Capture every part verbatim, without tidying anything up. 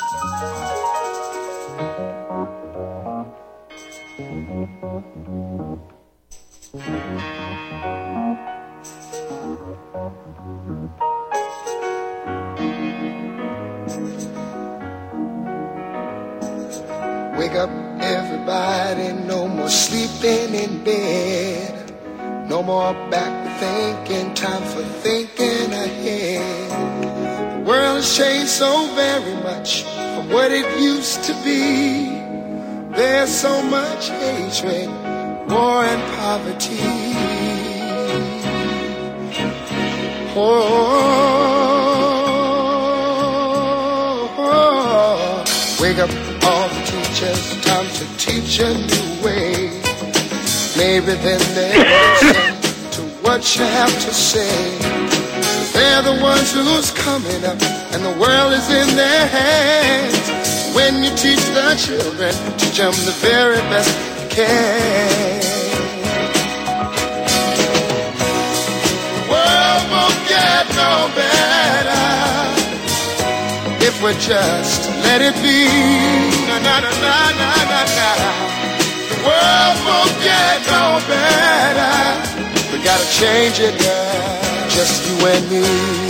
Wake up, everybody, no more sleeping in bed. No more back thinking, time for thinking ahead. The world has changed so very much from what it used to be. There's so much hatred, war and poverty. Oh, oh, oh. Wake up all the teachers, time to teach a new way. Maybe then they'll listen to what you have to say. They're the ones who's coming up, and the world is in their hands. When you teach the children, teach them the very best you can. The world won't get no better if we just let it be. Na na na na na na na. The world won't get no better. We gotta change it, girl. Just you and me.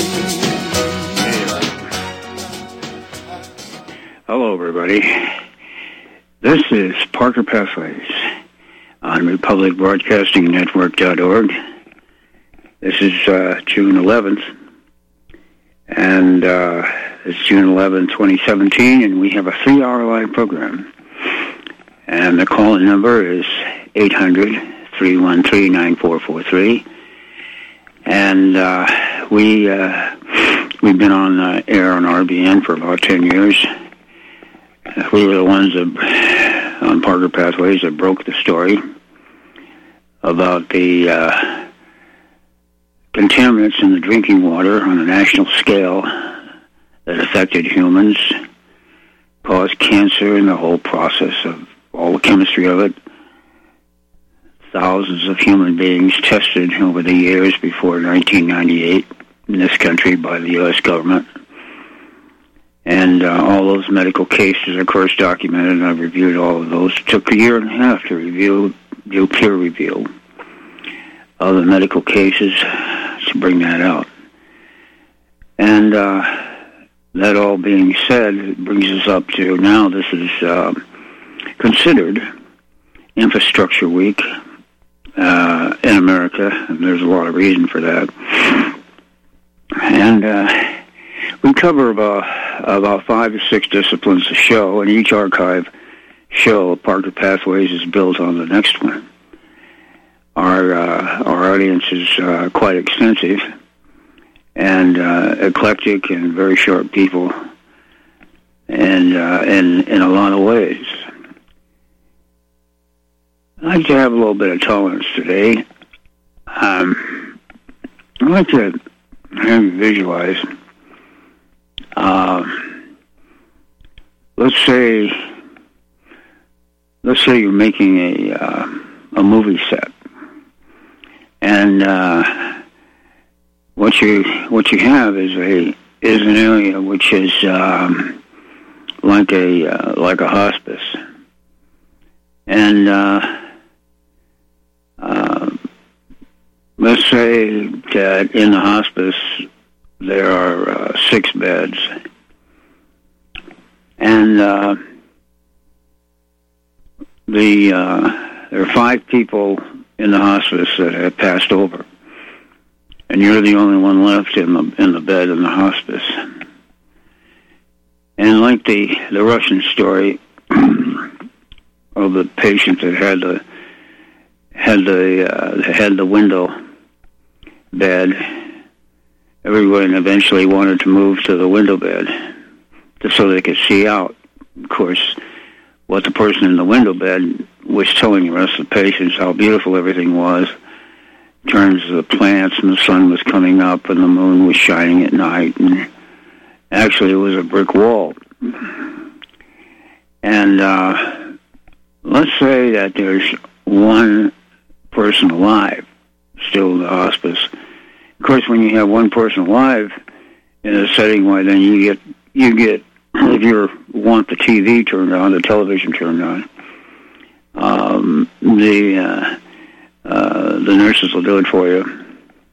Hello, everybody. This is Parker Pathways on Republic Broadcasting Network dot org. This is uh, June eleventh, and uh, it's June eleventh, twenty seventeen, and we have a three-hour live program. And the call-in number is eight hundred, three one three, nine four four three. And uh, we, uh, we've been on uh, air on R B N for about ten years. We were the ones that, on Parker Pathways that broke the story about the uh, contaminants in the drinking water on a national scale that affected humans, caused cancer, and the whole process of all the chemistry of it. Thousands of human beings tested over the years before nineteen ninety-eight in this country by the U S government. And uh, all those medical cases, of course, documented, and I've reviewed all of those. It took a year and a half to review, do peer review of the medical cases to bring that out. And uh, that all being said, it brings us up to now this is uh, considered Infrastructure Week uh, in America, and there's a lot of reason for that. And uh, we cover about, about five or six disciplines a show, and each archive show, Parker Pathways, is built on the next one. Our uh, our audience is uh, quite extensive and uh, eclectic and very sharp people, and uh, in in a lot of ways. I'd like to have a little bit of tolerance today. Um, I'd like to have you visualize. Uh, let's say, let's say you're making a uh, a movie set, and uh, what you what you have is a is an area which is um, like a uh, like a hospice, and uh, uh, let's say that in the hospice there are uh, six beds, and uh, the uh, there are five people in the hospice that have passed over, and you're the only one left in the in the bed in the hospice. And like the the Russian story of the patient that had the had the uh, had the window bed. Everyone eventually wanted to move to the window bed just so they could see out. Of course, what the person in the window bed was telling the rest of the patients how beautiful everything was in terms of the plants, and the sun was coming up and the moon was shining at night, and actually it was a brick wall. And uh, let's say that there's one person alive still in the hospice. Of course, when you have one person alive in a setting, why then you get you get if you want the T V turned on, the television turned on, um, the uh, uh, the nurses will do it for you.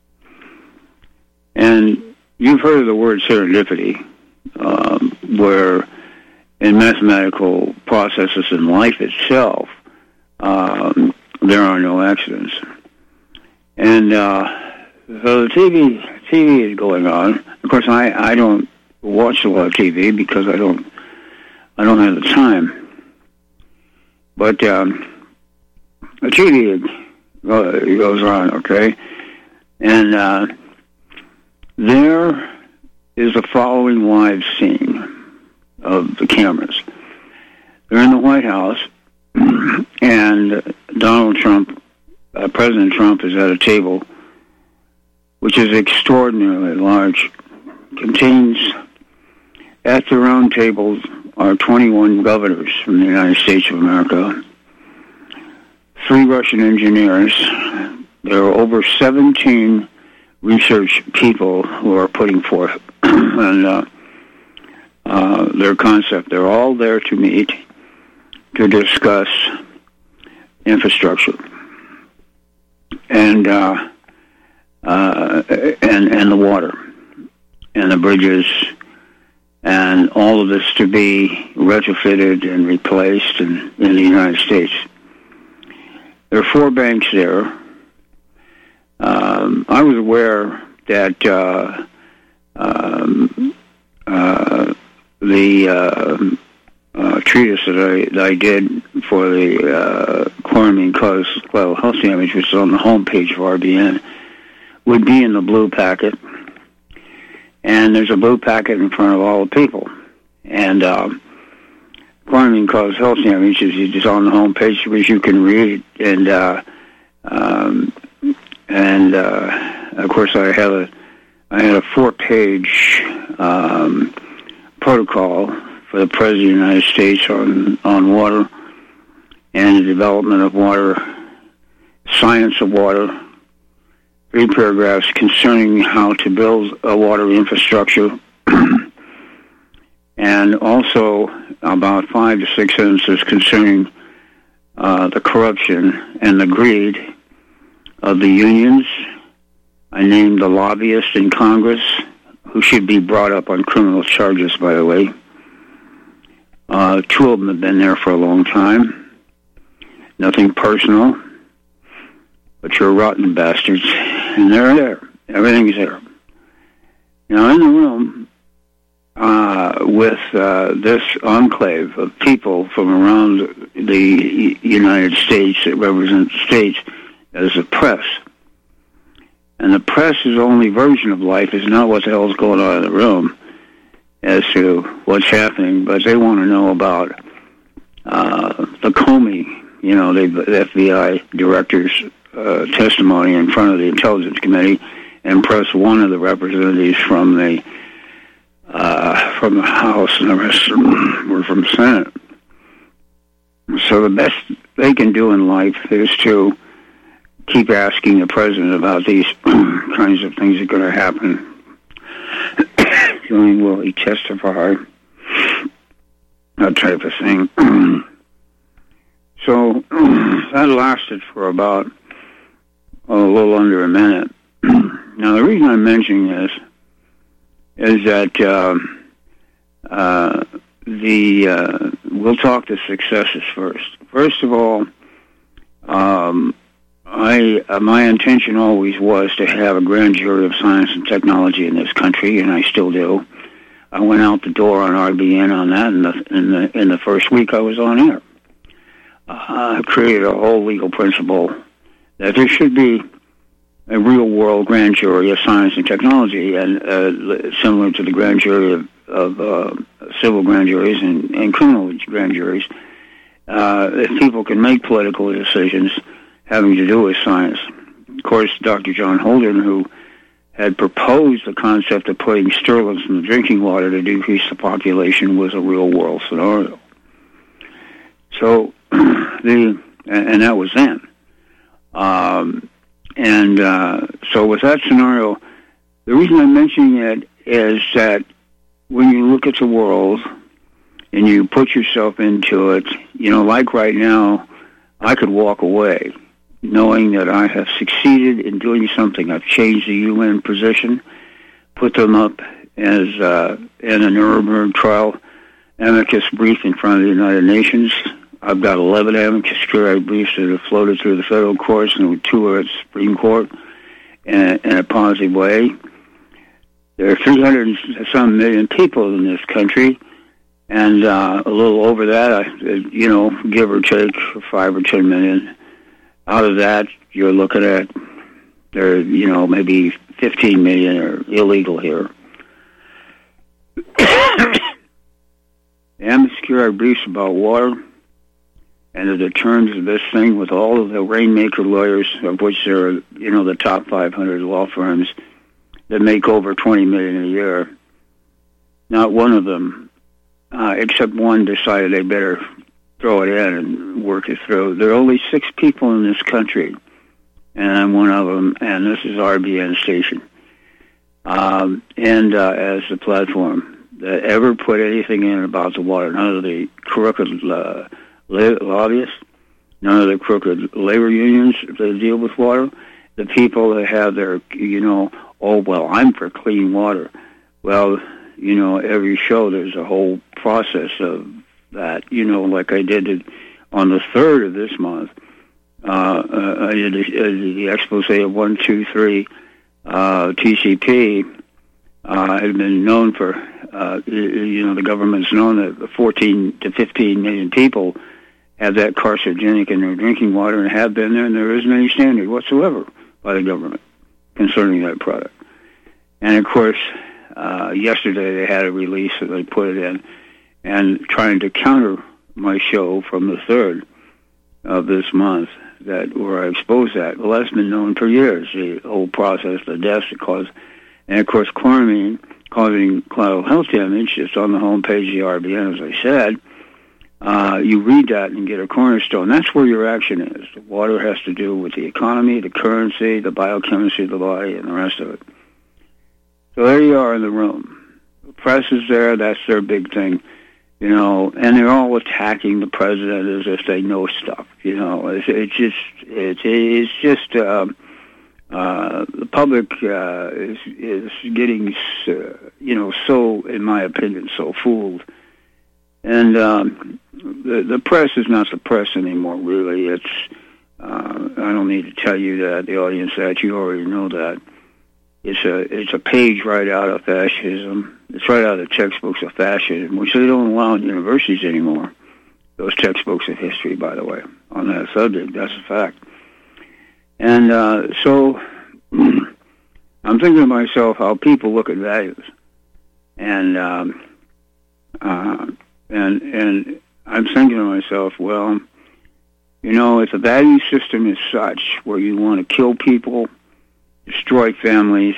And you've heard of the word serendipity, um, where in mathematical processes in life itself, um, there are no accidents. And uh, so the T V T V is going on. Of course, I, I don't watch a lot of T V because I don't I don't have the time. But um, the T V goes on, okay, and uh, there is the following live scene of the cameras. They're in the White House, and Donald Trump, uh, President Trump, is at a table which is extraordinarily large. Contains, at the round tables, are twenty-one governors from the United States of America, three Russian engineers. There are over seventeen research people who are putting forth and, uh, uh, their concept. They're all there to meet to discuss infrastructure and uh, uh, and and the water and the bridges and all of this to be retrofitted and replaced in, in the United States. There are four banks there. Um, I was aware that uh, um, uh, the uh, uh, treatise that I, that I did for the uh, chloramine cause collateral health damage, which is on the homepage of R B N, would be in the blue packet. And there's a blue packet in front of all the people. And um, chloramine cause health damage is just on the homepage, which you can read. And uh, um, and uh, of course, I had a I had a four-page um, protocol for the President of the United States on on water and the development of water, science of water. Three paragraphs concerning how to build a water infrastructure, and also about five to six sentences concerning uh, the corruption and the greed of the unions. I named the lobbyists in Congress, who should be brought up on criminal charges, by the way. Uh, two of them have been there for a long time. Nothing personal, but you're rotten bastards. And they're there. Everything's there. Now, in the room, uh, with uh, this enclave of people from around the United States that represent the states, is the press. And the press's only version of life is not what the hell is going on in the room as to what's happening, but they want to know about uh, the Comey, you know, the, the F B I director's Uh, testimony in front of the Intelligence Committee, and press one of the representatives from the uh, from the House, and the rest were from the Senate. So the best they can do in life is to keep asking the president about these kinds of things that are going to happen. Doing will he testify? That type of thing. So that lasted for about a little under a minute. Now, the reason I'm mentioning this is that uh, uh, the uh, we'll talk the successes first. First of all, um, I uh, my intention always was to have a grand jury of science and technology in this country, and I still do. I went out the door on R B N on that in the in the in the first week I was on air. Uh, I created a whole legal principle that there should be a real-world grand jury of science and technology, and uh, similar to the grand jury of, of uh, civil grand juries and, and criminal grand juries, uh, if people can make political decisions having to do with science. Of course, Doctor John Holden, who had proposed the concept of putting sterilists in the drinking water to decrease the population, was a real-world scenario. So, the and, and that was then. Um, and uh, so with that scenario, the reason I'm mentioning it is that when you look at the world and you put yourself into it, you know, like right now, I could walk away knowing that I have succeeded in doing something. I've changed the U N position, put them up as uh, in a Nuremberg trial amicus brief in front of the United Nations. I've got eleven amicus curiae briefs that have floated through the federal courts, and two are at the Supreme Court in, in a positive way. There are three hundred and some million people in this country, and uh, a little over that, I, you know, give or take five or ten million. Out of that, you're looking at there, you know, maybe fifteen million are illegal here. The amicus curiae briefs about water, and the terms of this thing with all of the rainmaker lawyers, of which there are, you know, the top five hundred law firms that make over twenty million dollars a year. Not one of them, uh, except one, decided they better throw it in and work it through. There are only six people in this country, and I'm one of them, and this is R B N Station, um, and uh, as the platform that ever put anything in about the water. None of the crooked uh, lobbyists, none of the crooked labor unions that deal with water, the people that have their, you know, oh, well, I'm for clean water. Well, you know, every show there's a whole process of that, you know, like I did it on the third of this month. Uh, uh, I did the, the expose of one, two, three, uh, T C P. Uh, had been known for, uh, you know, the government's known that fourteen to fifteen million people have that carcinogenic in their drinking water and have been there, and there isn't any standard whatsoever by the government concerning that product. And, of course, uh, yesterday they had a release that they put it in, and trying to counter my show from the third of this month, that where I exposed that. Well, that's been known for years, the whole process, the deaths it caused. And, of course, chloramine causing collateral health damage. It's on the homepage of the R B N, as I said. Uh, you read that and get a cornerstone. That's where your action is. The water has to do with the economy, the currency, the biochemistry of the body, and the rest of it. So there you are in the room. The press is there. That's their big thing. You know, and they're all attacking the president as if they know stuff. You know, it's, it's just, it's, it's just, um, uh, the public uh, is is getting, uh, you know, so, in my opinion, so fooled. And um, the the press is not the press anymore. Really, it's. Uh, I don't need to tell you that, the audience, that you already know that. It's a it's a page right out of fascism. It's right out of the textbooks of fascism, which they don't allow in universities anymore. Those textbooks of history, by the way, on that subject. That's a fact. And uh, so I'm thinking to myself how people look at values, and um, uh, and and I'm thinking to myself, well, you know, if the value system is such where you want to kill people, destroy families,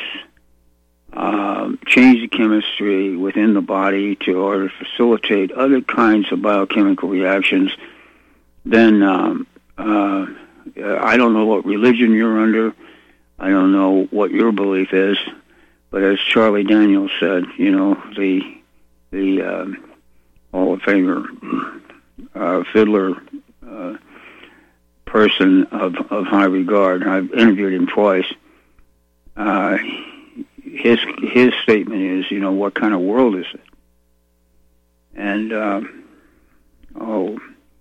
uh, change the chemistry within the body to order to facilitate other kinds of biochemical reactions, then um, uh, I don't know what religion you're under. I don't know what your belief is. But as Charlie Daniels said, you know, the the um, Hall of Famer uh, fiddler uh, person of, of high regard, I've interviewed him twice. Uh, his his statement is, you know, what kind of world is it? And um, oh,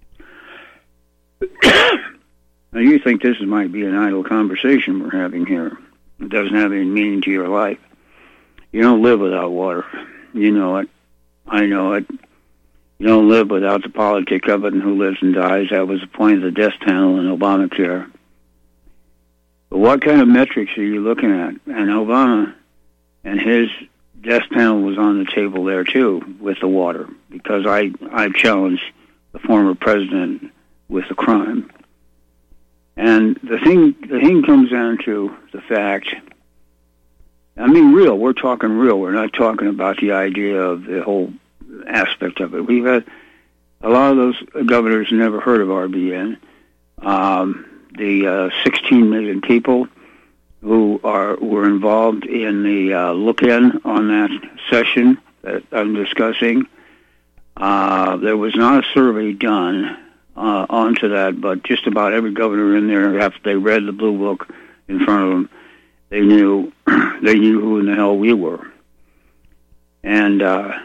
now you think this might be an idle conversation we're having here? It doesn't have any meaning to your life. You don't live without water. You know it. I know it. You don't live without the politic of it and who lives and dies. That was the point of the death panel in Obamacare. But what kind of metrics are you looking at? And Obama and his death panel was on the table there, too, with the water, because I, I challenged the former president with the crime. And the thing the thing comes down to the fact, I mean, real, we're talking real. We're not talking about the idea of the whole aspect of it. We've had a lot of those governors never heard of R B N. Um, the uh, sixteen million people who are were involved in the uh, look-in on that session that I'm discussing, Uh, there was not a survey done uh, onto that, but just about every governor in there, after they read the Blue Book in front of them, they knew they knew who in the hell we were. And uh,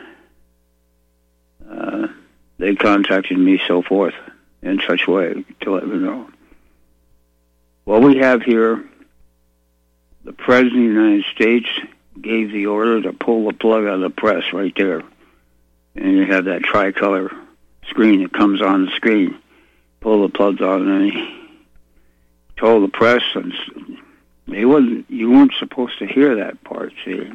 uh, they contacted me, so forth, in such way to let me know. What we have here, the President of the United States gave the order to pull the plug out of the press right there. And you have that tricolor screen that comes on the screen. Pull the plugs out, and he told the press, and they wasn't, you weren't supposed to hear that part, see?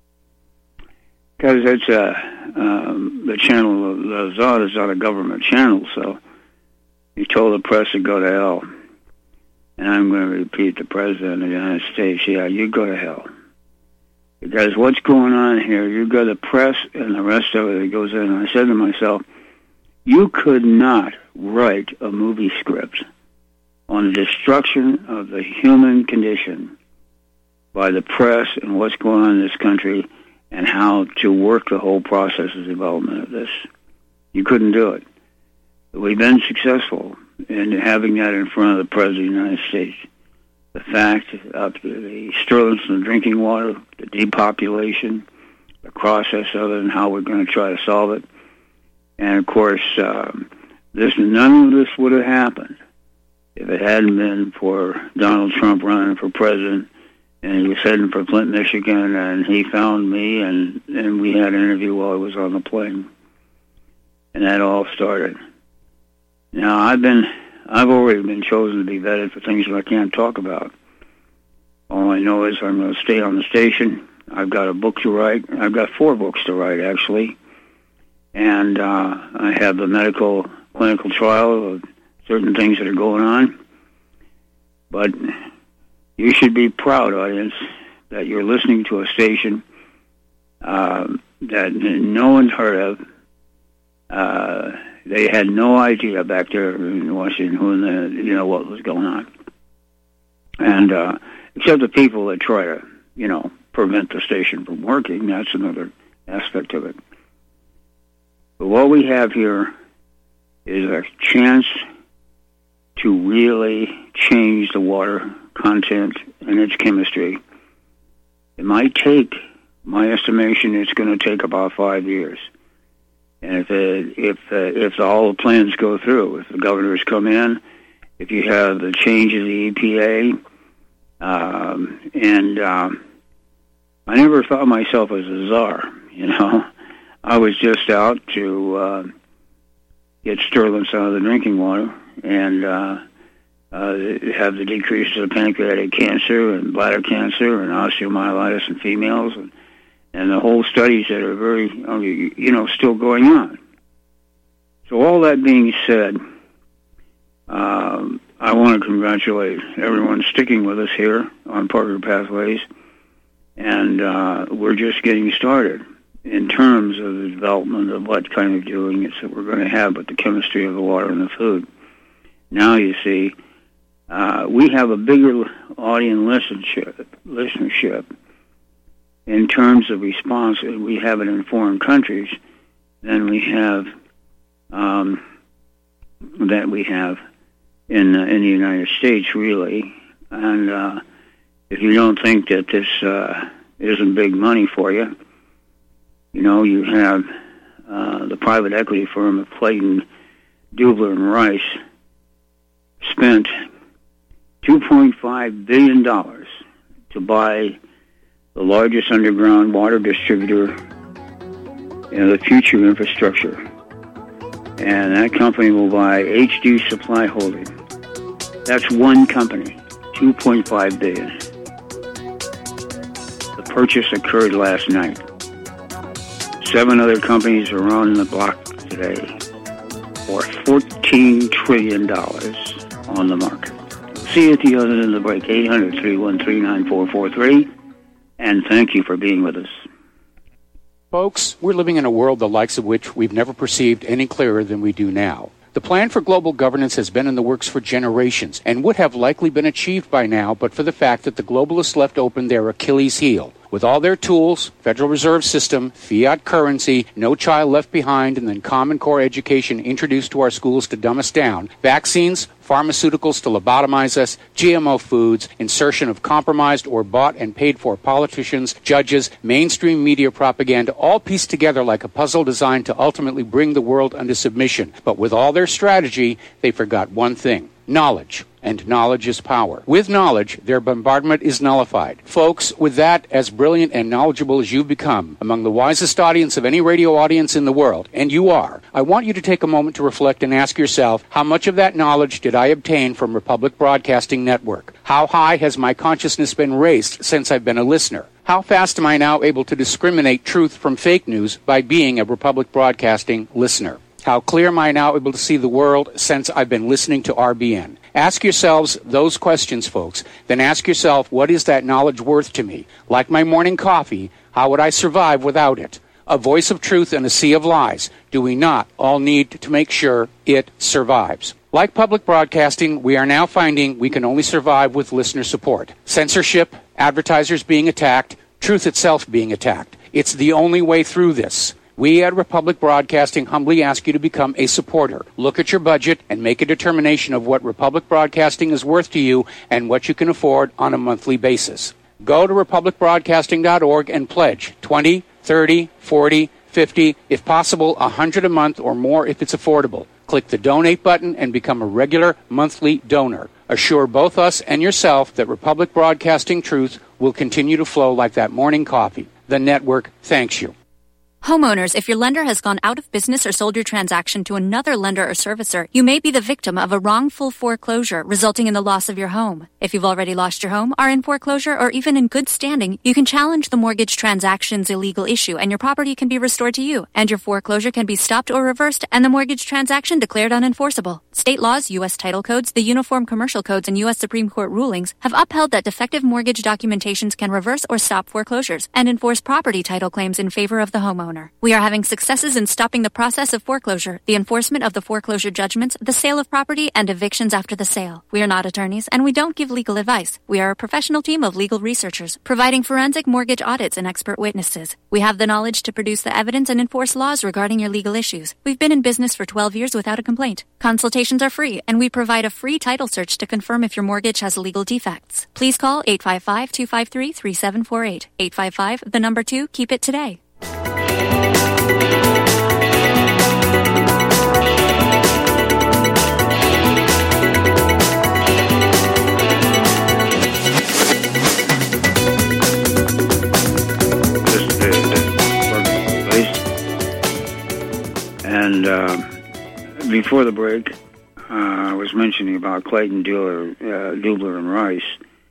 Because it's a, um, the channel, the Zod is not a government channel, so he told the press to go to hell. And I'm going to repeat, the President of the United States, yeah, you go to hell. Because what's going on here, you've got the press and the rest of it that goes in. And I said to myself, you could not write a movie script on the destruction of the human condition by the press and what's going on in this country and how to work the whole process of development of this. You couldn't do it. We've been successful in having that in front of the President of the United States. The fact of the sterlins in the drinking water, the depopulation, the process of it, and how we're going to try to solve it. And, of course, um, this none of this would have happened if it hadn't been for Donald Trump running for president, and he was heading for Flint, Michigan, and he found me, and, and we had an interview while I was on the plane. And that all started. Now, I've been... I've already been chosen to be vetted for things that I can't talk about. All I know is I'm going to stay on the station. I've got a book to write. I've got four books to write, actually. And uh, I have the medical clinical trial of certain things that are going on. But you should be proud, audience, that you're listening to a station uh, that no one's heard of. Uh, they had no idea back there in Washington who in the, you know, what was going on. And uh, except the people that try to, you know, prevent the station from working, that's another aspect of it. But what we have here is a chance to really change the water content and its chemistry. It might take, my estimation, it's going to take about five years. And if it, if uh, if all the plans go through, if the governors come in, if you have the change of the E P A, um, and um, I never thought of myself as a czar, you know. I was just out to uh, get sterlins out of the drinking water and uh, uh, have the decrease of pancreatic cancer and bladder cancer and osteomyelitis in females and and the whole studies that are very, you know, still going on. So all that being said, um, I want to congratulate everyone sticking with us here on Parker Pathways, and uh, we're just getting started in terms of the development of what kind of doing it's that we're going to have with the chemistry of the water and the food. Now, you see, uh, we have a bigger audience listenership, listenership in terms of response. We have it in foreign countries than we have um, that we have in uh, in the United States, really. And uh, if you don't think that this uh, isn't big money for you, you know, you have uh, the private equity firm of Clayton, Dubler and Rice spent two point five billion dollars to buy the largest underground water distributor in the future infrastructure. And that company will buy H D Supply Holding. That's one company, two point five billion dollars. The purchase occurred last night. Seven other companies are on the block today for fourteen trillion dollars on the market. See you at the other end of the break, eight hundred, three one three, nine four four three. And thank you for being with us. Folks, we're living in a world the likes of which we've never perceived any clearer than we do now. The plan for global governance has been in the works for generations and would have likely been achieved by now but for the fact that the globalists left open their Achilles heel. With all their tools, Federal Reserve System, fiat currency, no child left behind, and then Common Core education introduced to our schools to dumb us down, vaccines, pharmaceuticals to lobotomize us, G M O foods, insertion of compromised or bought and paid for politicians, judges, mainstream media propaganda, all pieced together like a puzzle designed to ultimately bring the world under submission. But with all their strategy, they forgot one thing: knowledge. And knowledge is power. With knowledge, their bombardment is nullified. Folks, with that, as brilliant and knowledgeable as you've become, among the wisest audience of any radio audience in the world, and you are, I want you to take a moment to reflect and ask yourself, how much of that knowledge did I obtain from Republic Broadcasting Network? How high has my consciousness been raised since I've been a listener? How fast am I now able to discriminate truth from fake news by being a Republic Broadcasting listener? How clear am I now able to see the world since I've been listening to R B N? Ask yourselves those questions, folks. Then ask yourself, what is that knowledge worth to me? Like my morning coffee, how would I survive without it? A voice of truth in a sea of lies. Do we not all need to make sure it survives? Like public broadcasting, we are now finding we can only survive with listener support. Censorship, advertisers being attacked, truth itself being attacked. It's the only way through this. We at Republic Broadcasting humbly ask you to become a supporter. Look at your budget and make a determination of what Republic Broadcasting is worth to you and what you can afford on a monthly basis. Go to republic broadcasting dot org and pledge twenty, thirty, forty, fifty, if possible, one hundred a month or more if it's affordable. Click the donate button and become a regular monthly donor. Assure both us and yourself that Republic Broadcasting truth will continue to flow like that morning coffee. The network thanks you. Homeowners, if your lender has gone out of business or sold your transaction to another lender or servicer, you may be the victim of a wrongful foreclosure resulting in the loss of your home. If you've already lost your home, are in foreclosure, or even in good standing, you can challenge the mortgage transaction's illegal issue and your property can be restored to you, and your foreclosure can be stopped or reversed and the mortgage transaction declared unenforceable. State laws, U S title codes, the Uniform Commercial Codes, and U S Supreme Court rulings have upheld that defective mortgage documentations can reverse or stop foreclosures and enforce property title claims in favor of the homeowner. We are having successes in stopping the process of foreclosure, the enforcement of the foreclosure judgments, the sale of property, and evictions after the sale. We are not attorneys, and we don't give legal advice. We are a professional team of legal researchers, providing forensic mortgage audits and expert witnesses. We have the knowledge to produce the evidence and enforce laws regarding your legal issues. We've been in business for twelve years without a complaint. Consultations are free, and we provide a free title search to confirm if your mortgage has legal defects. Please call eight five five, two five three, three seven four eight. eight five five, the number two, keep it today. And uh, before the break, uh, I was mentioning about Clayton, Dubler, uh, Dubler and Rice.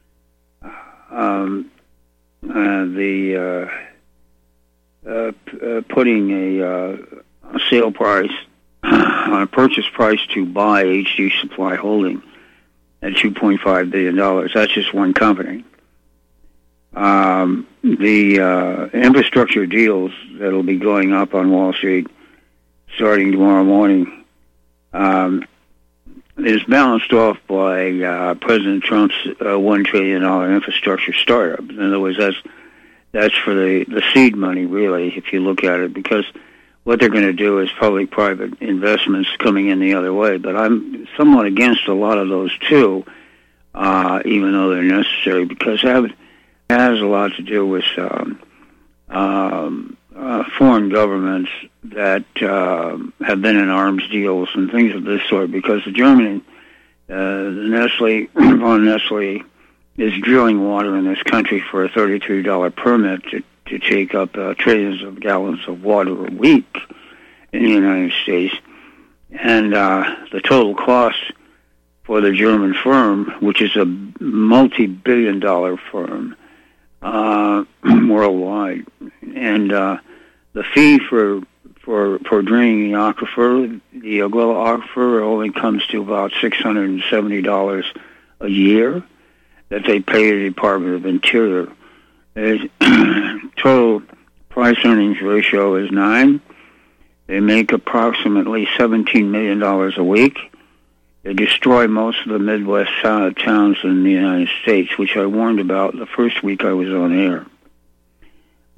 Um, uh, the uh, uh, p- uh, putting a, uh, a sale price on a purchase price to buy H D Supply Holding at two point five billion dollars. That's just one company. Um, the uh, infrastructure deals that will be going up on Wall Street starting tomorrow morning um, is balanced off by uh, President Trump's uh, one trillion dollars infrastructure startup. In other words, that's that's for the, the seed money, really, if you look at it, because what they're going to do is public-private investments coming in the other way. But I'm somewhat against a lot of those, too, uh, even though they're necessary, because it has a lot to do with um, um, uh, foreign governments that uh, have been in arms deals and things of this sort, because the Germany, uh, the Nestle, von Nestle, is drilling water in this country for a thirty-three dollars permit to, to take up uh, trillions of gallons of water a week in the United States. And uh, the total cost for the German firm, which is a multi-billion dollar firm uh, worldwide, and uh, the fee for for for draining the aquifer, the Aguila aquifer, only comes to about six hundred seventy dollars a year that they pay the Department of Interior. The total price earnings ratio is nine. They make approximately seventeen million dollars a week. They destroy most of the Midwest uh, towns in the United States, which I warned about the first week I was on air.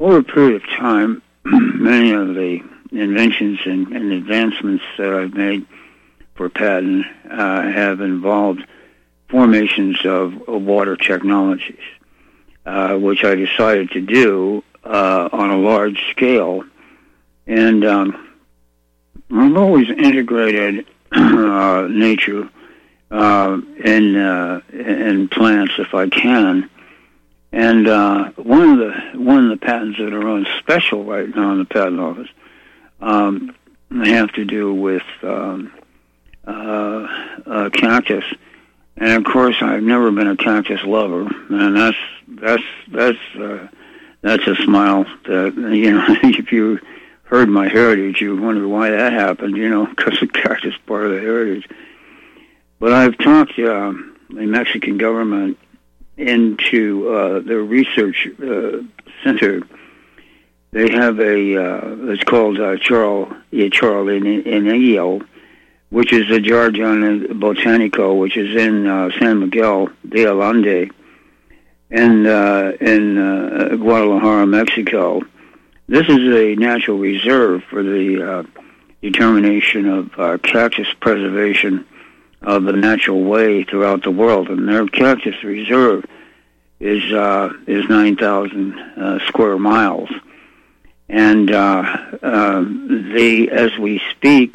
over a period of time, many of the inventions and, and advancements that I've made for patent uh, have involved formations of, of water technologies, uh, which I decided to do uh, on a large scale. And um, I've always integrated uh, nature uh, in, uh, in plants if I can. And uh, one of the one of the patents that are on special right now in the patent office um, have to do with um, uh, uh, cactus. And of course, I've never been a cactus lover, and that's that's that's uh, that's a smile. That, you know, if you heard my heritage, you wonder why that happened. You know, because the cactus is part of the heritage. But I've talked to uh, the Mexican government into uh, their research uh, center. They have a uh, it's called uh, Charle Ingenio, which is a Jardin Botanico, which is in uh, San Miguel de Allende, and uh, in uh, Guadalajara, Mexico. This is a natural reserve for the uh, determination of uh, cactus preservation of the natural way throughout the world, and their cactus reserve is uh, is nine thousand uh, square miles, and uh, uh, they, as we speak,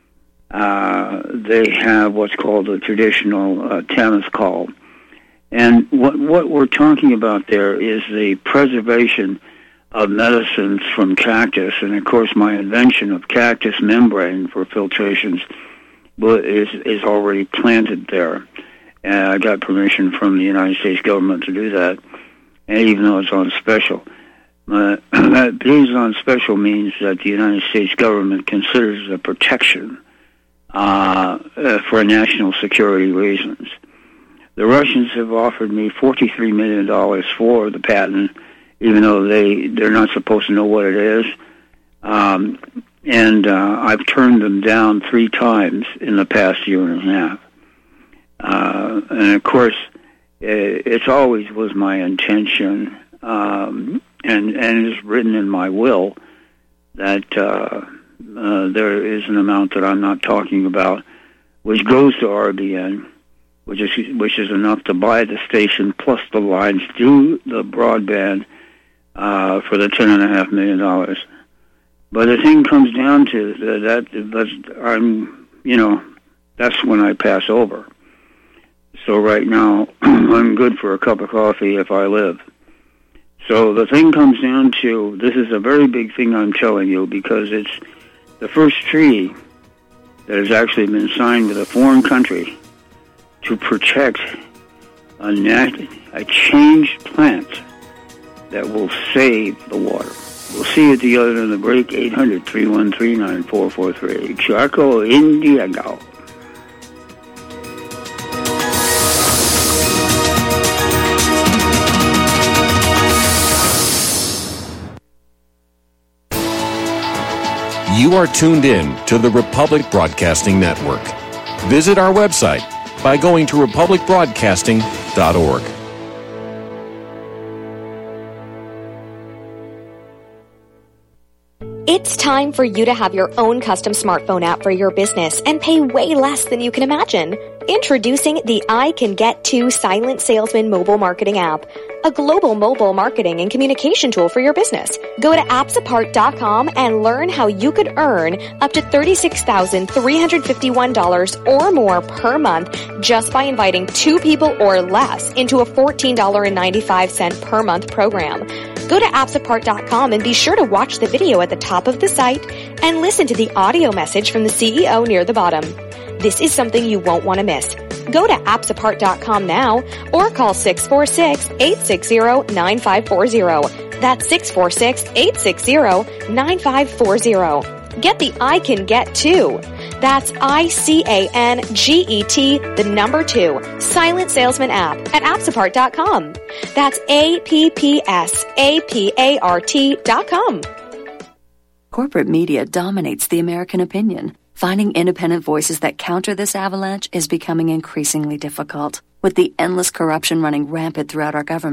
uh, they have what's called a traditional uh, temazcal, and what what we're talking about there is the preservation of medicines from cactus, and of course my invention of cactus membrane for filtrations is is already planted there. And I got permission from the United States government to do that, and even though it's on special. Uh, that being on special means that the United States government considers a protection uh, uh, for national security reasons. The Russians have offered me forty-three million dollars for the patent, even though they, they're not supposed to know what it is. Um, And uh, I've turned them down three times in the past year and a half. Uh, and of course, it, it's always was my intention, um, and, and it's written in my will, that uh, uh, there is an amount that I'm not talking about, which goes to R B N, which is which is enough to buy the station plus the lines through the broadband uh, for the ten and a half million dollars. But the thing comes down to that, that I'm, you know, that's when I pass over. So right now, I'm good for a cup of coffee if I live. So the thing comes down to, this is a very big thing I'm telling you, because it's the first treaty that has actually been signed with a foreign country to protect a, nat- a changed plant that will save the water. We'll see you at the other end of the break, eight hundred, three one three, nine four four three. Charco Indiago. You are tuned in to the Republic Broadcasting Network. Visit our website by going to republic broadcasting dot org. It's time for you to have your own custom smartphone app for your business and pay way less than you can imagine. Introducing the I Can Get To Silent Salesman mobile marketing app, a global mobile marketing and communication tool for your business. Go to apps apart dot com and learn how you could earn up to thirty-six thousand three hundred fifty-one dollars or more per month just by inviting two people or less into a fourteen dollars and ninety-five cents per month program. Go to apps apart dot com and be sure to watch the video at the top of the site and listen to the audio message from the C E O near the bottom. This is something you won't want to miss. Go to apps apart dot com now or call six four six, eight six zero, nine five four zero. That's six four six, eight six zero, nine five four zero. Get the I Can Get To. That's I C A N G E T, the number two, Silent Salesman app at apps apart dot com. That's A P P S A P A R T dot com. Corporate media dominates the American opinion. Finding independent voices that counter this avalanche is becoming increasingly difficult. With the endless corruption running rampant throughout our government,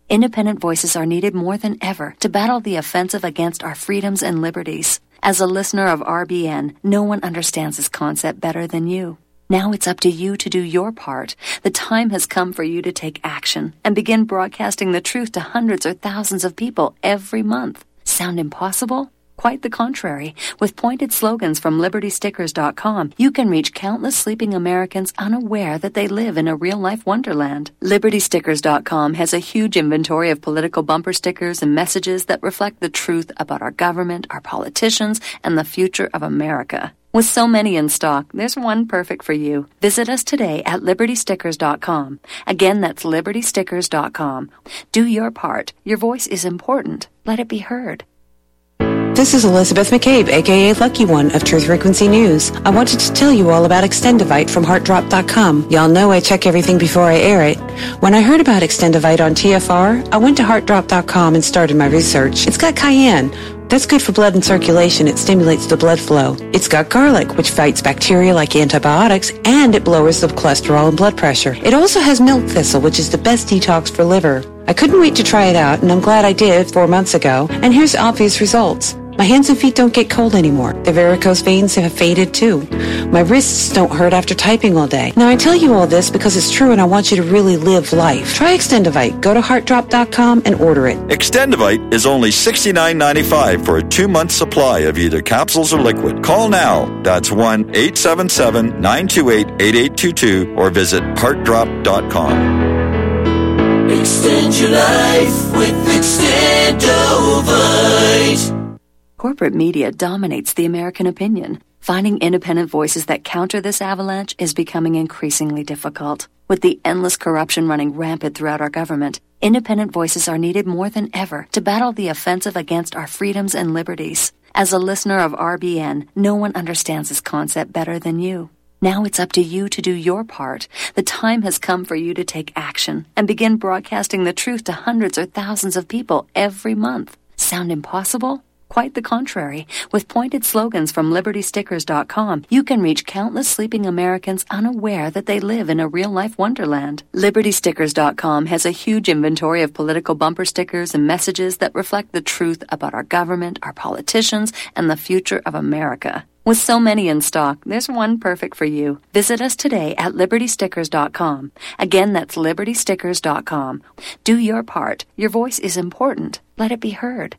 Independent voices are needed more than ever to battle the offensive against our freedoms and liberties. As a listener of R B N, no one understands this concept better than you. Now it's up to you to do your part. The time has come for you to take action and begin broadcasting the truth to hundreds or thousands of people every month. Sound impossible? Quite the contrary. With pointed slogans from Liberty Stickers dot com, you can reach countless sleeping Americans unaware that they live in a real-life wonderland. Liberty Stickers dot com has a huge inventory of political bumper stickers and messages that reflect the truth about our government, our politicians, and the future of America. With so many in stock, there's one perfect for you. Visit us today at Liberty Stickers dot com. Again, that's Liberty Stickers dot com. Do your part. Your voice is important. Let it be heard. This is Elizabeth McCabe, a k a. Lucky One of Truth Frequency News. I wanted to tell you all about Extendivite from Heart Drop dot com. Y'all know I check everything before I air it. When I heard about Extendivite on T F R, I went to Heart Drop dot com and started my research. It's got cayenne. That's good for blood and circulation. It stimulates the blood flow. It's got garlic, which fights bacteria like antibiotics, and it lowers the cholesterol and blood pressure. It also has milk thistle, which is the best detox for liver. I couldn't wait to try it out, and I'm glad I did four months ago. And here's obvious results. My hands and feet don't get cold anymore. The varicose veins have faded too. My wrists don't hurt after typing all day. Now I tell you all this because it's true and I want you to really live life. Try Extendivite. Go to Heart Drop dot com and order it. Extendivite is only sixty-nine ninety-five for a two-month supply of either capsules or liquid. Call now. That's one eight seven seven, nine two eight, eight eight two two or visit Heart Drop dot com. Extend your life with Extendivite. Corporate media dominates the American opinion. Finding independent voices that counter this avalanche is becoming increasingly difficult. With the endless corruption running rampant throughout our government, independent voices are needed more than ever to battle the offensive against our freedoms and liberties. As a listener of R B N, no one understands this concept better than you. Now it's up to you to do your part. The time has come for you to take action and begin broadcasting the truth to hundreds or thousands of people every month. Sound impossible? Quite the contrary. With pointed slogans from Liberty Stickers dot com, you can reach countless sleeping Americans unaware that they live in a real-life wonderland. Liberty Stickers dot com has a huge inventory of political bumper stickers and messages that reflect the truth about our government, our politicians, and the future of America. With so many in stock, there's one perfect for you. Visit us today at Liberty Stickers dot com. Again, that's Liberty Stickers dot com. Do your part. Your voice is important. Let it be heard.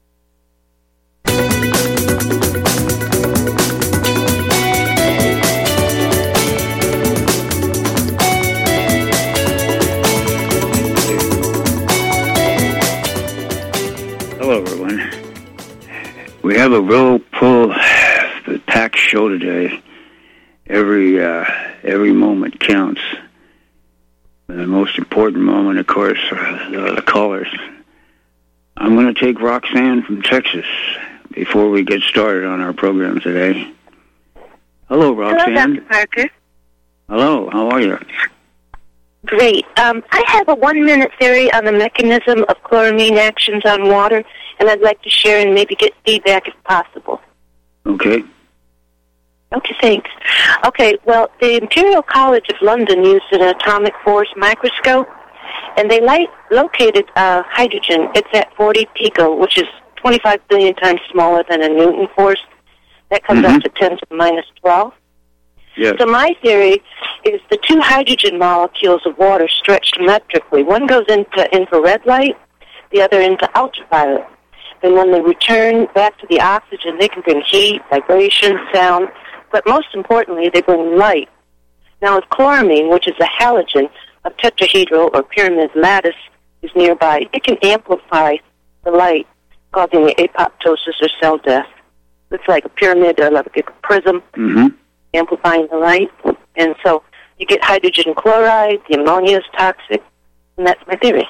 Hello, everyone. We have a real full, packed show today. Every uh, every moment counts. The most important moment, of course, are the, the callers. I'm going to take Roxanne from Texas before we get started on our program today. Hello, Roxanne. Hello, Doctor Parker. Hello, how are you? Great. Um, I have a one-minute theory on the mechanism of chloramine actions on water, and I'd like to share and maybe get feedback if possible. Okay. Okay, thanks. Okay, well, the Imperial College of London used an atomic force microscope, and they light, located uh, hydrogen. It's at forty pico, which is twenty-five billion times smaller than a Newton force. That comes mm-hmm. up to ten to the minus twelve. Yes. So my theory is the two hydrogen molecules of water stretch symmetrically. One goes into infrared light, the other into ultraviolet. And when they return back to the oxygen, they can bring heat, vibration, sound, but most importantly, they bring light. Now, if chloramine, which is a halogen of tetrahedral or pyramid lattice, is nearby, it can amplify the light, causing the apoptosis or cell death. It's like a pyramid or like a prism, mm-hmm. amplifying the light. And so you get hydrogen chloride, the ammonia is toxic, and that's my theory.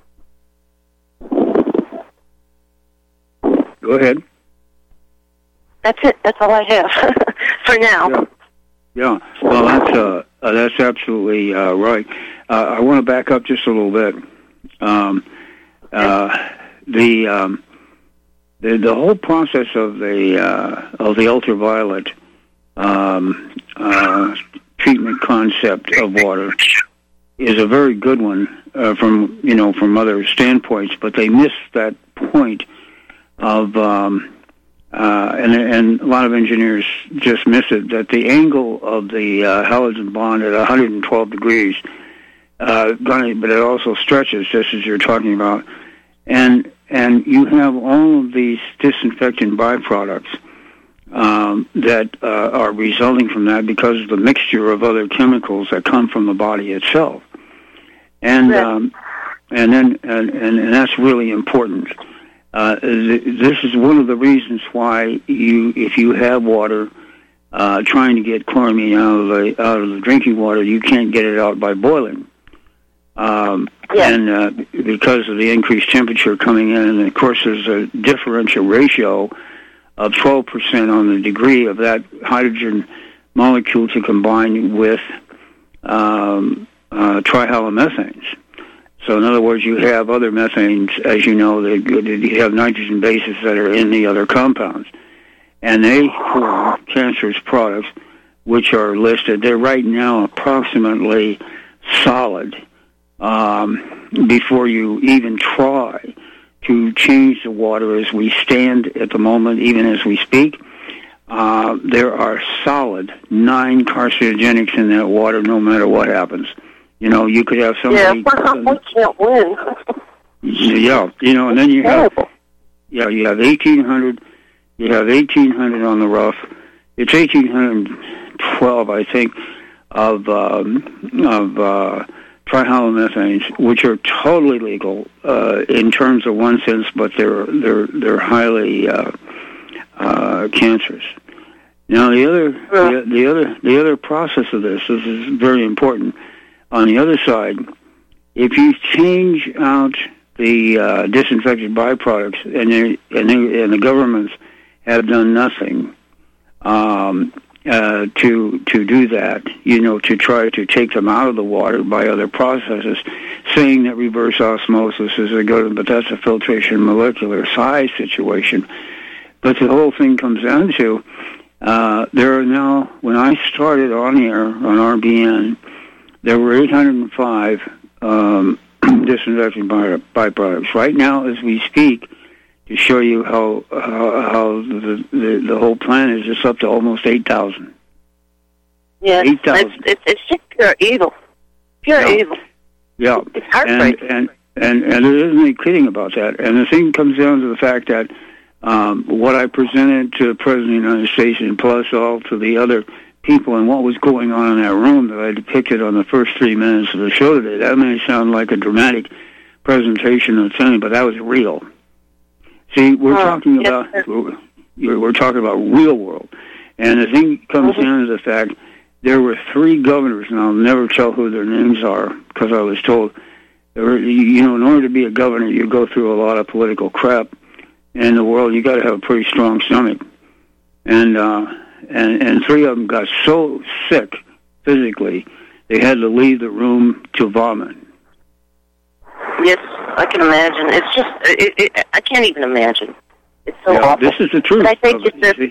Go ahead. That's it. That's all I have for now. Yeah. yeah. Well, that's uh, uh, that's absolutely uh, right. Uh, I want to back up just a little bit. Um, uh, the, um, the the whole process of the uh, of the ultraviolet um, uh, treatment concept of water is a very good one uh, from you know from other standpoints, but they miss that point of um, uh, and and a lot of engineers just miss it, that the angle of the uh, halogen bond at one hundred twelve degrees, uh, gonna, but it also stretches just as you're talking about, and and you have all of these disinfectant byproducts um, that uh, are resulting from that because of the mixture of other chemicals that come from the body itself. And um, and then and, and, and that's really important. Uh, th- this is one of the reasons why you, if you have water, uh, trying to get chloramine out of the out of the drinking water, you can't get it out by boiling, um, yeah. and uh, because of the increased temperature coming in. And of course, there's a differential ratio of twelve percent on the degree of that hydrogen molecule to combine with um, uh, trihalomethanes. So in other words, you have other methanes, as you know, that you have nitrogen bases that are in the other compounds. And they form cancerous products, which are listed. They're right now approximately solid um, before you even try to change the water as we stand at the moment, even as we speak. Uh, there are solid nine carcinogenics in that water no matter what happens. You know, you could have somebody... Yeah, we can't win. Yeah, you know, and then you have... Yeah, you have eighteen hundred... You have eighteen hundred on the rough. It's eighteen twelve, I think, of um, of uh, trihalomethanes, which are totally legal uh, in terms of one sense, but they're they're they're highly uh, uh, cancerous. Now, the other yeah. the, the other the other process of this, this is very important. On the other side, if you change out the uh, disinfectant byproducts, and they, and, they, and the governments have done nothing um, uh, to to do that, you know, to try to take them out of the water by other processes, saying that reverse osmosis is a good, but that's a filtration molecular size situation. But the whole thing comes down to uh, there are now. When I started on here on R B N, there were eight hundred five um, disinfectant by, byproducts. Right now, as we speak, to show you how how, how the, the the whole plan is, it's up to almost eight thousand. Yeah, eight thousand. It's, it's, it's just pure evil. Pure yeah. evil. Yeah. It's heartbreaking. And, and, and, and there isn't any kidding about that. And the thing comes down to the fact that um, what I presented to the President of the United States, and plus all to the other people, and what was going on in that room that I depicted on the first three minutes of the show today, that may sound like a dramatic presentation of something, but that was real. See, we're oh, talking yes, about we're, we're talking about real world, and the thing comes mm-hmm. down to the fact there were three governors, and I'll never tell who their names are because I was told, there were, you know, in order to be a governor, you go through a lot of political crap in the world. You got to have a pretty strong stomach, and uh, and and three of them got so sick physically they had to leave the room to vomit. Yes, I can imagine. It's just, it, it, I can't even imagine. It's so yeah, awful. This is the truth. But I thank you, sir.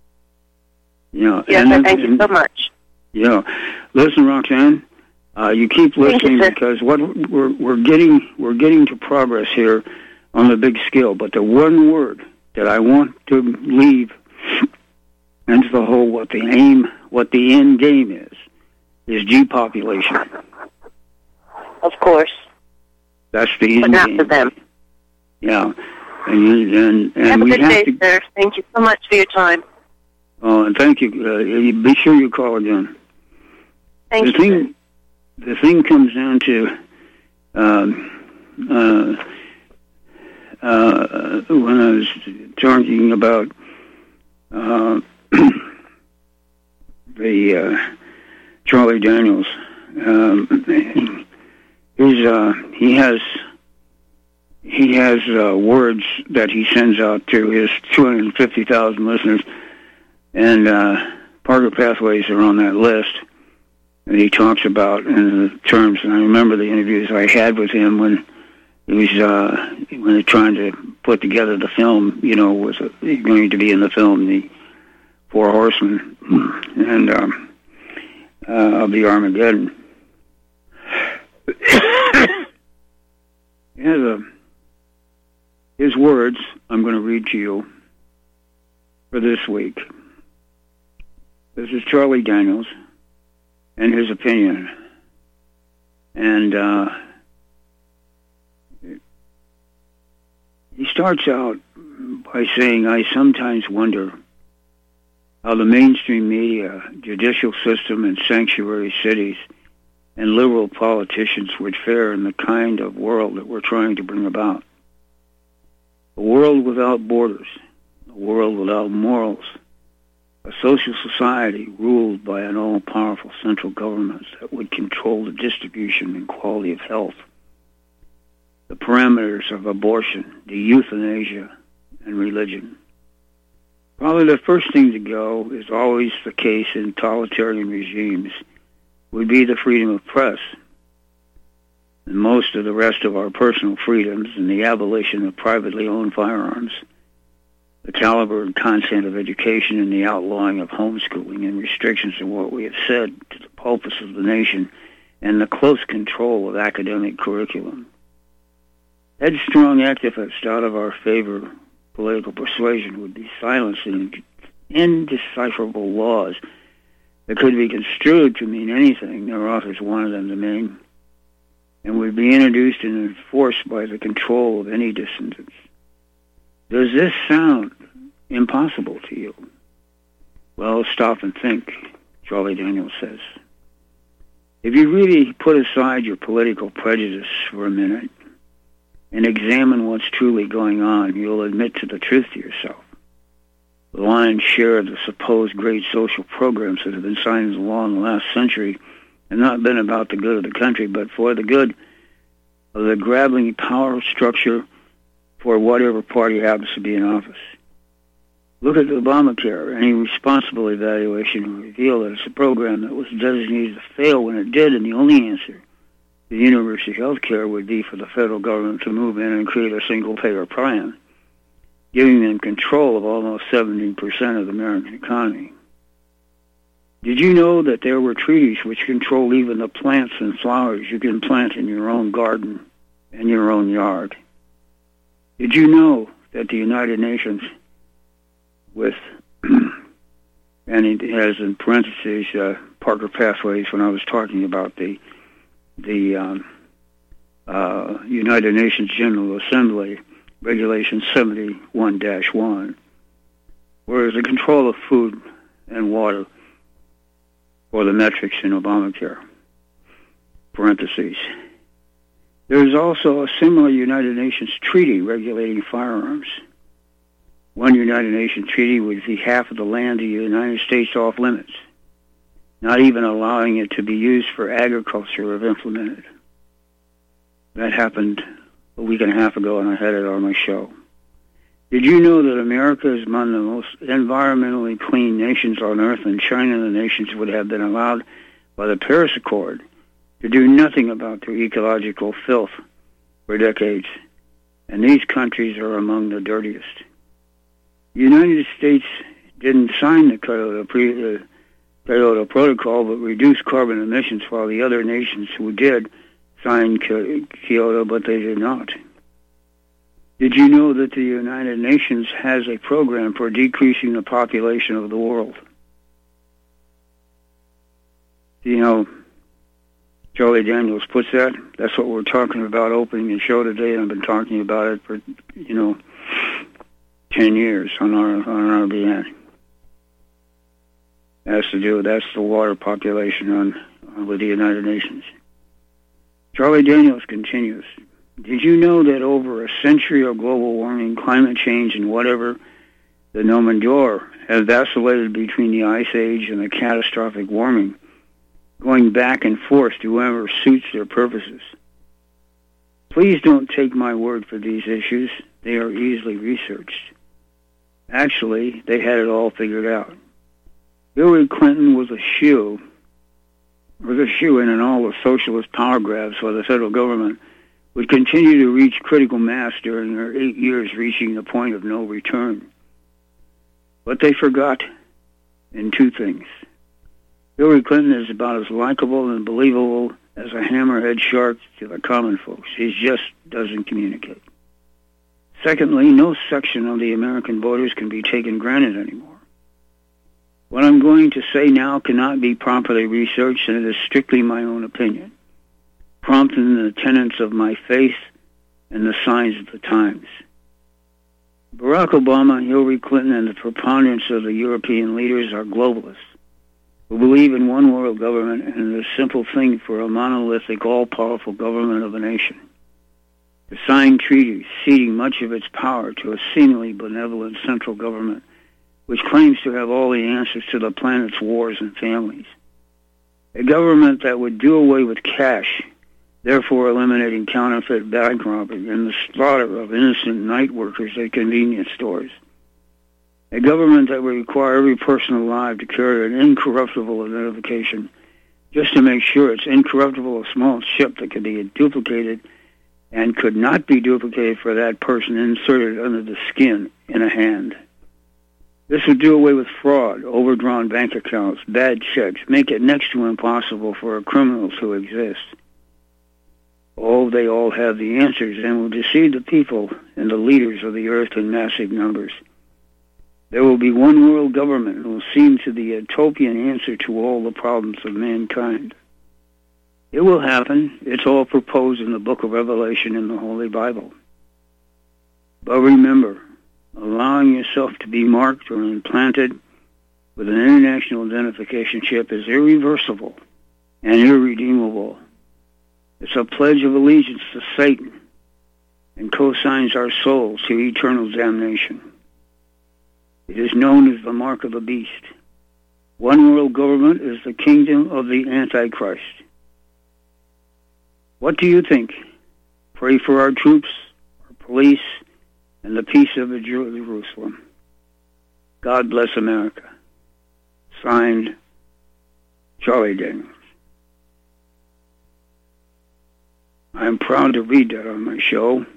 Yeah, yes, and I then, thank and, you so much. Yeah. Listen, Roxanne, uh, you keep listening you, because what we're we're getting we're getting to progress here on the big scale. But the one word that I want to leave into the whole, what the aim, what the end game is, is depopulation. Of course. That's the end but not game. for them. Yeah, and and, and have we a good have day, to, sir. Thank you so much for your time. Oh, and thank you. Uh, be sure you call again. Thank the you. Thing, the thing comes down to um, uh, uh, when I was talking about uh, the uh, Charlie Daniels. Um, He's, uh, he has he has uh, words that he sends out to his two hundred fifty thousand listeners, and uh, Parker Pathways are on that list. And he talks about in the terms, and I remember the interviews I had with him when he was uh, when they're trying to put together the film. You know, was going to be in the film, the Four Horsemen, and um, uh, of the Armageddon. has a, his words I'm going to read to you for this week. This is Charlie Daniels and his opinion. And uh, he starts out by saying, I sometimes wonder how the mainstream media, judicial system, and sanctuary cities and liberal politicians would fare in the kind of world that we're trying to bring about. A world without borders, a world without morals, a social society ruled by an all-powerful central government that would control the distribution and quality of health, the parameters of abortion, the euthanasia, and religion. Probably the first thing to go, is always the case in totalitarian regimes, would be the freedom of press, and most of the rest of our personal freedoms, and the abolition of privately owned firearms, the caliber and content of education, and the outlawing of homeschooling, and restrictions on what we have said to the pulpits of the nation, and the close control of academic curriculum. Headstrong activists out of our favor political persuasion would be silenced in indecipherable laws that could be construed to mean anything their authors wanted them to mean, and would be introduced and enforced by the control of any descendants. Does this sound impossible to you? Well, stop and think, Charlie Daniels says. If you really put aside your political prejudice for a minute and examine what's truly going on, you'll admit to the truth to yourself. The lion's share of the supposed great social programs that have been signed into law in the last century have not been about the good of the country, but for the good of the grabbing power structure for whatever party happens to be in office. Look at Obamacare. Any responsible evaluation will reveal that it's a program that was designated to fail when it did, and the only answer to universal health care would be for the federal government to move in and create a single-payer plan, giving them control of almost seventy percent of the American economy. Did you know that there were treaties which controlled even the plants and flowers you can plant in your own garden and your own yard? Did you know that the United Nations, with, and it has in parentheses, uh, Parker Pathways, when I was talking about the the um, uh, United Nations General Assembly, Regulation seventy-one dash one, whereas the control of food and water for the metrics in Obamacare, parentheses. There is also a similar United Nations treaty regulating firearms. One United Nations treaty would see half of the land of the United States off limits, not even allowing it to be used for agriculture if implemented. That happened a week and a half ago, and I had it on my show. Did you know that America is among the most environmentally clean nations on Earth, and China and the nations would have been allowed by the Paris Accord to do nothing about their ecological filth for decades, and these countries are among the dirtiest. The United States didn't sign the Kyoto, pre, uh, Kyoto Protocol, but reduced carbon emissions, while the other nations who did sign Kyoto, but they did not. Did you know that the United Nations has a program for decreasing the population of the world? You know, Charlie Daniels puts that. That's what we're talking about opening the show today, and I've been talking about it for, you know, ten years on our on our B N. It has to do with, that's the water population on, on with the United Nations. Charlie Daniels continues. Did you know that over a century of global warming, climate change, and whatever the nomen d'or have vacillated between the ice age and the catastrophic warming, going back and forth to whoever suits their purposes? Please don't take my word for these issues. They are easily researched. Actually, they had it all figured out. Hillary Clinton was a shoe, was a shoe-in in all the socialist power grabs for the federal government would continue to reach critical mass during her eight years, reaching the point of no return. But they forgot in two things. Hillary Clinton is about as likable and believable as a hammerhead shark to the common folks. He just doesn't communicate. Secondly, no section of the American voters can be taken granted anymore. What I'm going to say now cannot be properly researched, and it is strictly my own opinion, prompted in the tenets of my faith and the signs of the times. Barack Obama, Hillary Clinton, and the preponderance of the European leaders are globalists who believe in one world government and the simple thing for a monolithic, all-powerful government of a nation to sign treaties ceding much of its power to a seemingly benevolent central government which claims to have all the answers to the planet's wars and families. A government that would do away with cash, therefore eliminating counterfeit bank robbery and the slaughter of innocent night workers at convenience stores. A government that would require every person alive to carry an incorruptible identification just to make sure it's incorruptible, a small chip that could be duplicated and could not be duplicated for that person inserted under the skin in a hand. This would do away with fraud, overdrawn bank accounts, bad checks, make it next to impossible for a criminal to exist. Oh, they all have the answers and will deceive the people and the leaders of the earth in massive numbers. There will be one world government and will seem to the utopian answer to all the problems of mankind. It will happen. It's all proposed in the book of Revelation in the Holy Bible. But remember, allowing yourself to be marked or implanted with an international identification chip is irreversible and irredeemable. It's a pledge of allegiance to Satan and cosigns our souls to eternal damnation. It is known as the mark of the beast. One world government is the kingdom of the Antichrist. What do you think? Pray for our troops, our police, and the peace of Jerusalem. God bless America. Signed, Charlie Daniels. I'm proud to read that on my show,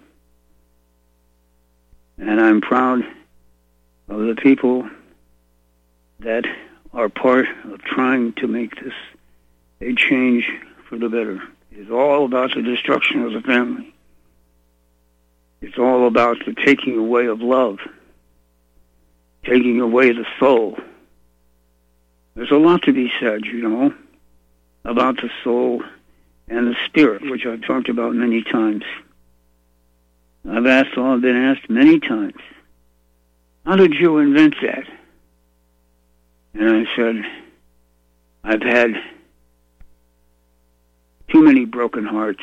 and I'm proud of the people that are part of trying to make this a change for the better. It's all about the destruction of the family. It's all about the taking away of love, taking away the soul. There's a lot to be said, you know, about the soul and the spirit, which I've talked about many times. I've asked, all I've been asked many times, how did you invent that? And I said, I've had too many broken hearts,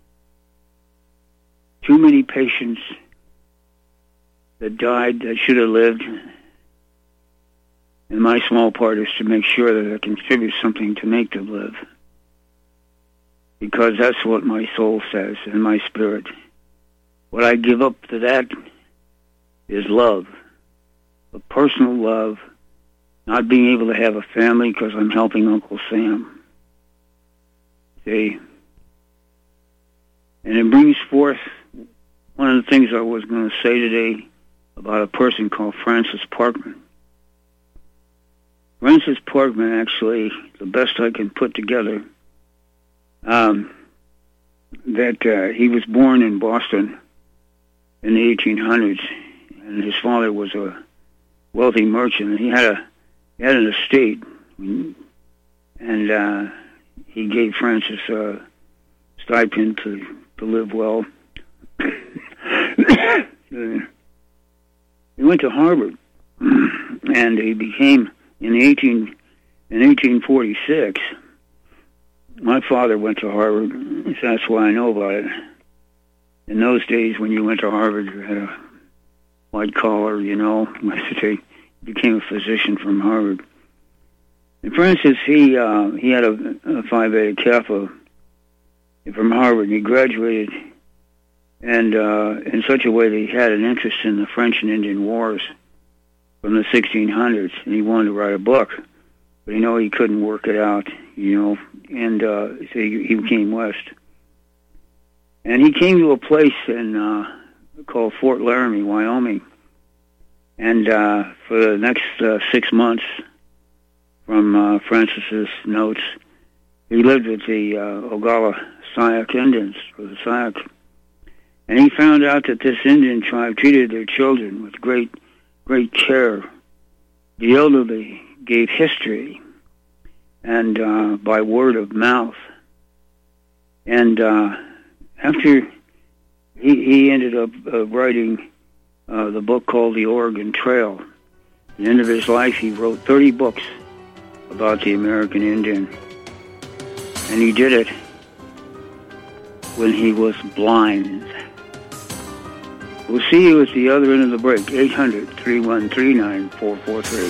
too many patients that died that should have lived, and my small part is to make sure that I contribute something to make them live. Because that's what my soul says and my spirit. What I give up to that is love. A personal love, not being able to have a family because I'm helping Uncle Sam. See? And it brings forth one of the things I was going to say today about a person called Francis Parkman. Francis Parkman, actually, the best I can put together, um, that uh, he was born in Boston in the eighteen hundreds, and his father was a wealthy merchant, and he had a he had an estate, and uh, he gave Francis a stipend to, to live well. He went to Harvard, and he became in the eighteen in eighteen forty-six. My father went to Harvard, so that's why I know about it. In those days, when you went to Harvard, you had a white collar, you know. He became a physician from Harvard. And Francis, he uh, he had a, a Phi Beta Kappa from Harvard. He graduated, and uh, in such a way that he had an interest in the French and Indian Wars from the sixteen hundreds, and he wanted to write a book, but you know he couldn't work it out, you know, and uh, so he, he came west. And he came to a place in uh, called Fort Laramie, Wyoming, and uh, for the next uh, six months, from uh, Francis's notes, he lived with the uh, Oglala Sayak Indians, or the Sayak, and he found out that this Indian tribe treated their children with great, great care. The elderly gave history, and uh, by word of mouth. And uh, after he, he ended up uh, writing uh, the book called The Oregon Trail. At the end of his life, he wrote thirty books about the American Indian. And he did it when he was blind. We'll see you at the other end of the break, eight hundred, three one three, nine four four three.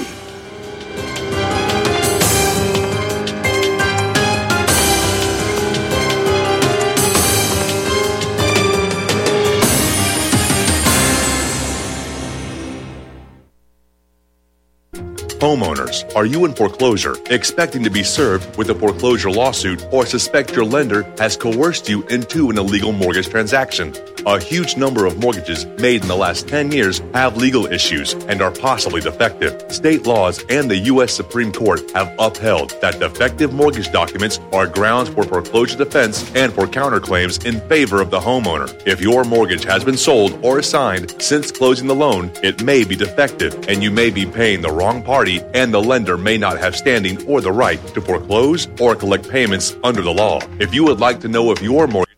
Homeowners, are you in foreclosure, expecting to be served with a foreclosure lawsuit, or suspect your lender has coerced you into an illegal mortgage transaction? A huge number of mortgages made in the last ten years have legal issues and are possibly defective. State laws and the U S Supreme Court have upheld that defective mortgage documents are grounds for foreclosure defense and for counterclaims in favor of the homeowner. If your mortgage has been sold or assigned since closing the loan, it may be defective and you may be paying the wrong party, and the lender may not have standing or the right to foreclose or collect payments under the law. If you would like to know if your mortgage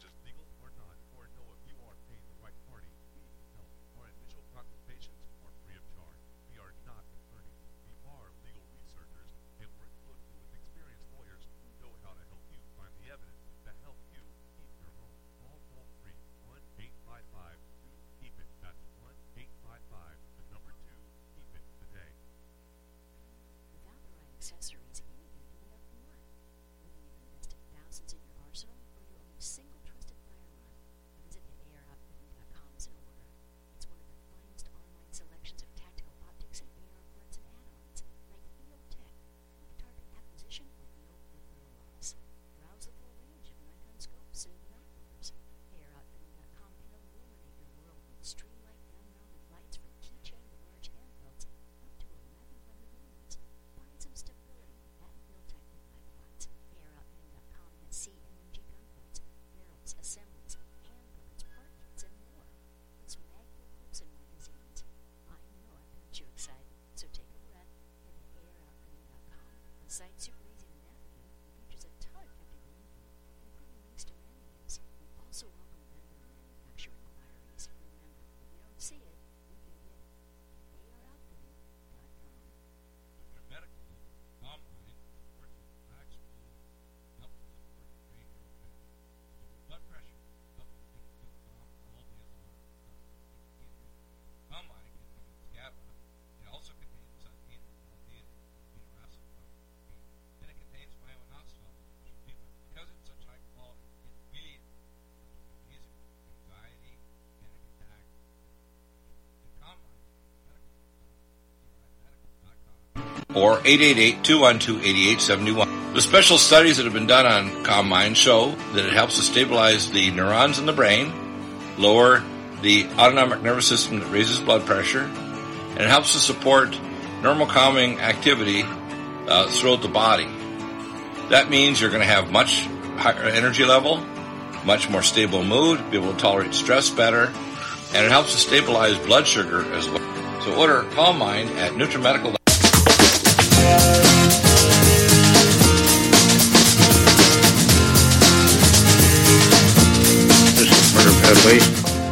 or eight eight eight, two one two, eight eight seven one. The special studies that have been done on CalmMind show that it helps to stabilize the neurons in the brain, lower the autonomic nervous system that raises blood pressure, and it helps to support normal calming activity uh, throughout the body. That means you're going to have much higher energy level, much more stable mood, be able to tolerate stress better, and it helps to stabilize blood sugar as well. So order CalmMind at NutriMedical. This is Murder Pedley.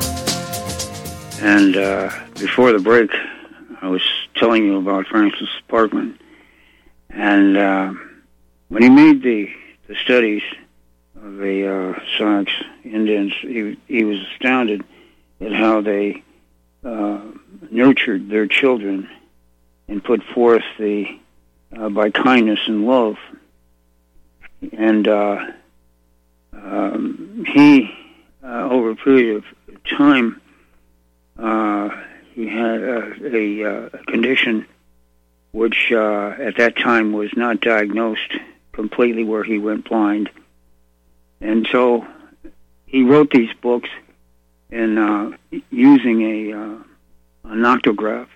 And uh, before the break, I was telling you about Francis Parkman. And uh, when he made the, the studies of the uh, Sacs Indians, he, he was astounded at how they uh, nurtured their children and put forth the uh, by kindness and love. And uh, um, he, uh, over a period of time, uh, he had a, a, a condition which uh, at that time was not diagnosed completely, where he went blind. And so he wrote these books in uh, using a, uh, a noctograph.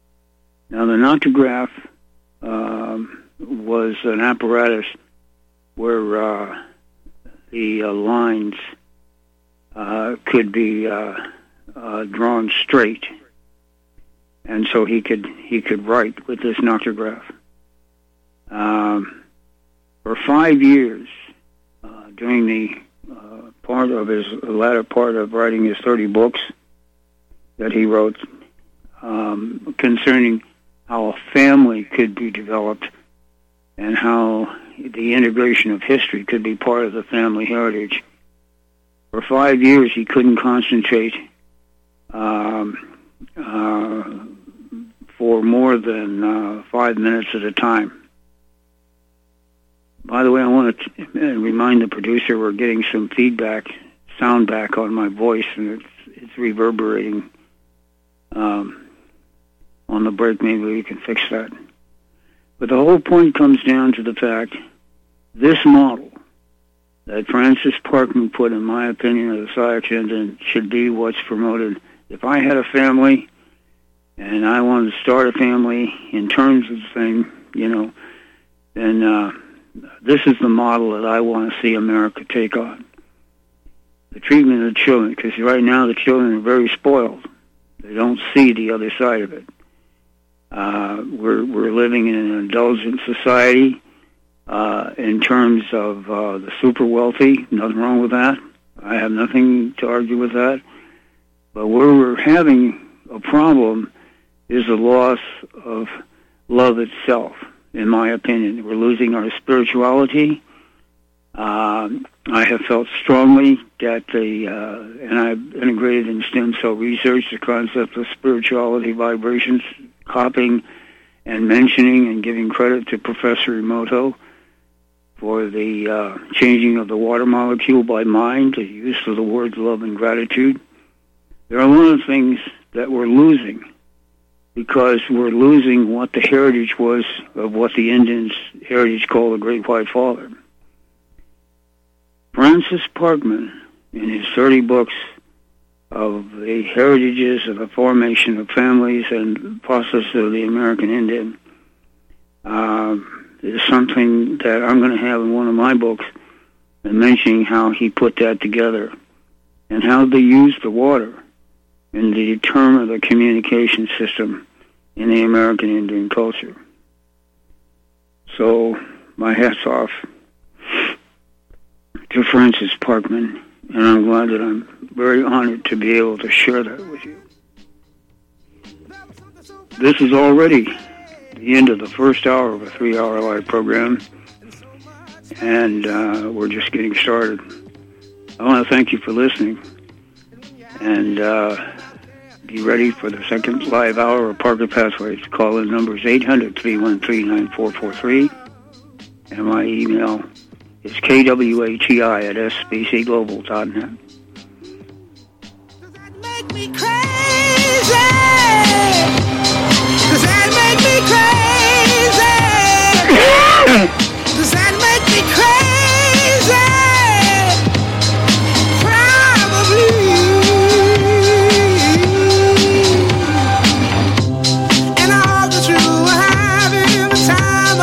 Now, the noctograph um, was an apparatus where uh, the uh, lines uh, could be uh, uh, drawn straight, and so he could he could write with this noctograph. Um, for five years, uh, during the uh, part of his the latter part of writing his thirty books that he wrote um, concerning how a family could be developed and how the integration of history could be part of the family heritage. For five years, he couldn't concentrate um, uh, for more than uh, five minutes at a time. By the way, I want to remind the producer we're getting some feedback, sound back on my voice, and it's, it's reverberating um, on the break. Maybe we can fix that. But the whole point comes down to the fact this model that Francis Parkman put, in my opinion, of the SciEx engine should be what's promoted. If I had a family and I wanted to start a family in terms of the thing, you know, then uh, this is the model that I want to see America take on. The treatment of the children, because right now the children are very spoiled. They don't see the other side of it. Uh, we're we're living in an indulgent society uh, in terms of uh, the super wealthy. Nothing wrong with that. I have nothing to argue with that. But where we're having a problem is the loss of love itself, in my opinion. We're losing our spirituality. Um, I have felt strongly that the, uh, and I've integrated in stem cell research the concept of spirituality, vibrations, copying and mentioning and giving credit to Professor Emoto for the uh, changing of the water molecule by mind, the use of the words love and gratitude. There are a lot of things that we're losing because we're losing what the heritage was of what the Indians' heritage called the Great White Father. Francis Parkman, in his thirty books of the heritages of the formation of families and process of the American Indian, uh, is something that I'm going to have in one of my books, and mentioning how he put that together and how they used the water in the term of the communication system in the American Indian culture. So my hat's off to Francis Parkman, and I'm glad that I'm very honored to be able to share that with you. This is already the end of the first hour of a three-hour live program, and uh, we're just getting started. I want to thank you for listening, and uh, be ready for the second live hour of Parker Pathways. Call-in number is eight hundred, three one three, nine four four three, and my email is K W A T I at S B C global dot net. Does that make me crazy? Does that make me crazy? Does that make me crazy? Probably. And I hope that you are having the time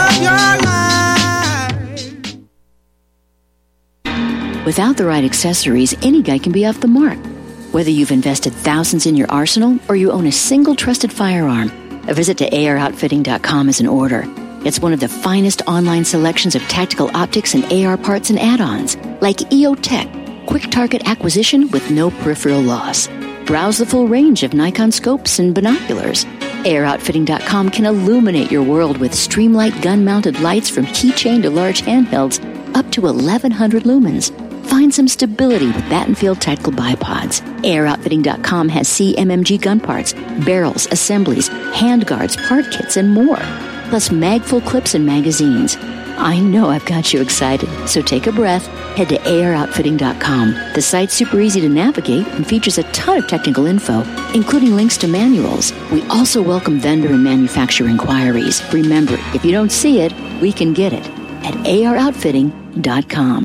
of your life. Without the right accessories, any guy can be off the mark. Whether you've invested thousands in your arsenal or you own a single trusted firearm, a visit to A R outfitting dot com is in order. It's one of the finest online selections of tactical optics and A R parts and add-ons, like E O Tech, quick target acquisition with no peripheral loss. Browse the full range of Nikon scopes and binoculars. A R outfitting dot com can illuminate your world with Streamlight gun-mounted lights from keychain to large handhelds up to eleven hundred lumens. Find some stability with Battenfield tactical bipods. A R outfitting dot com has C M M G gun parts, barrels, assemblies, handguards, part kits, and more. Plus mag-full clips and magazines. I know I've got you excited, so take a breath. Head to A R outfitting dot com. The site's super easy to navigate and features a ton of technical info, including links to manuals. We also welcome vendor and manufacturer inquiries. Remember, if you don't see it, we can get it at A R outfitting dot com.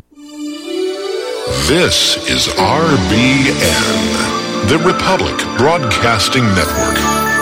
This is R B N, the Republic Broadcasting Network.